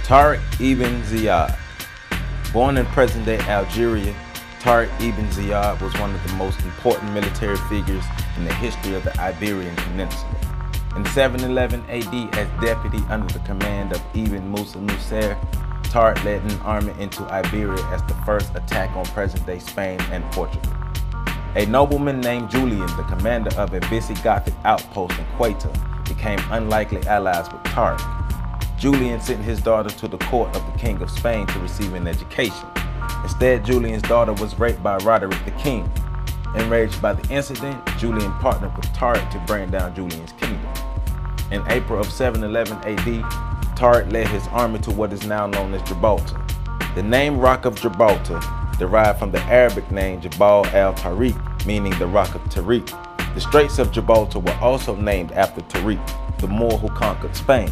Tariq ibn Ziyad. Born in present-day Algeria, Tariq ibn Ziyad was one of the most important military figures in the history of the Iberian Peninsula. In 711 AD, as deputy under the command of Ibn Musa Nusayr, Tariq led an army into Iberia as the first attack on present-day Spain and Portugal. A nobleman named Julian, the commander of a Visigothic outpost in Ceuta, became unlikely allies with Tariq. Julian sent his daughter to the court of the King of Spain to receive an education. Instead, Julian's daughter was raped by Roderick the king. Enraged by the incident, Julian partnered with Tariq to bring down Julian's kingdom. In April of 711 AD, Tariq led his army to what is now known as Gibraltar. The name Rock of Gibraltar derived from the Arabic name Jabal al-Tariq, meaning the Rock of Tariq. The Straits of Gibraltar were also named after Tariq, the Moor who conquered Spain.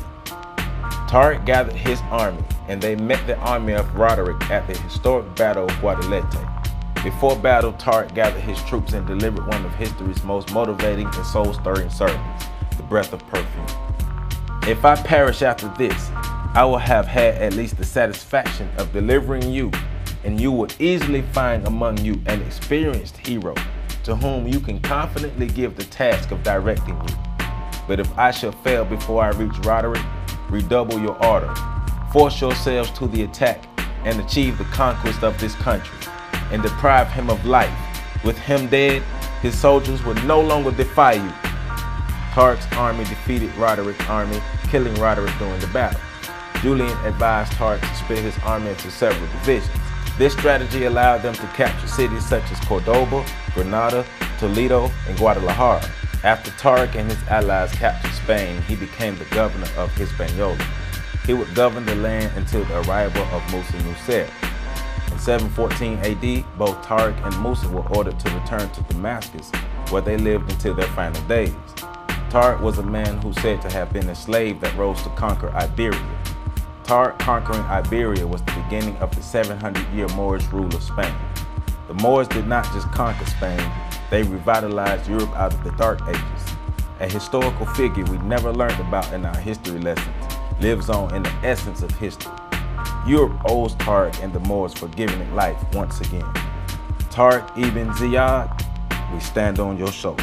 Tariq gathered his army, and they met the army of Roderick at the historic Battle of Guadalete. Before battle, Tariq gathered his troops and delivered one of history's most motivating and soul-stirring sermons, The Breath of Perfume. If I perish after this, I will have had at least the satisfaction of delivering you, and you will easily find among you an experienced hero to whom you can confidently give the task of directing you. But if I shall fail before I reach Roderick, redouble your ardor, force yourselves to the attack, and achieve the conquest of this country, and deprive him of life. With him dead, his soldiers will no longer defy you. Tariq's army defeated Roderick's army, killing Roderick during the battle. Julian advised Tariq to split his army into several divisions. This strategy allowed them to capture cities such as Cordoba, Granada, Toledo, and Guadalajara. After Tariq and his allies captured Spain, he became the governor of Hispaniola. He would govern the land until the arrival of Musa Nusayr. In 714 AD, both Tariq and Musa were ordered to return to Damascus, where they lived until their final days. Tariq was a man who said to have been a slave that rose to conquer Iberia. Tariq conquering Iberia was the beginning of the 700-year Moorish rule of Spain. The Moors did not just conquer Spain, they revitalized Europe out of the Dark Ages. A historical figure we never learned about in our history lessons lives on in the essence of history. Europe owes Tariq and the Moors for giving it life once again. Tariq ibn Ziyad, we stand on your shoulders.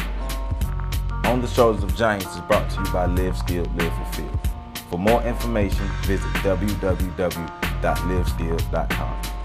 On the Shoulders of Giants is brought to you by Live Skilled, Live Fulfilled. For more information, visit www.liveskilled.com.